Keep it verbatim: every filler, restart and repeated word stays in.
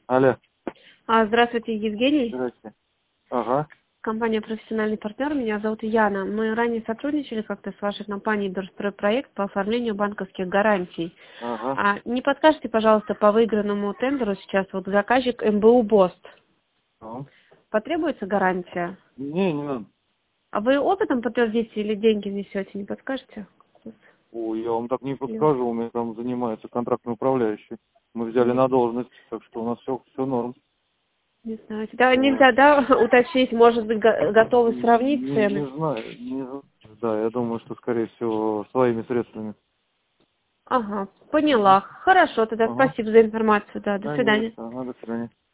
Алло. А, Здравствуйте, Евгений. Здрасте. Ага. Компания «Профессиональный партнер». Меня зовут Яна. Мы ранее сотрудничали как-то с вашей компанией «Дорстройпроект» по оформлению банковских гарантий. Ага. А не подскажете, пожалуйста, по выигранному тендеру сейчас вот заказчик эм бэ у «БОСТ». Ну. Потребуется гарантия? Не, не надо. А вы опытом подтвердите или деньги внесете? Не подскажете? Ой, я вам так не Или- подскажу, у меня там занимается контрактный управляющий. Мы взяли Не, на должность, так что у нас все, все норм. не знаю. Да, Вот. нельзя, да, уточнить, может быть, го- готовы сравнить Не, цены? не знаю, не знаю. Да, я думаю, что, скорее всего, своими средствами. Ага, поняла. Хорошо, тогда Ага. спасибо за информацию. Да, до свидания. Конечно, ага, до свидания.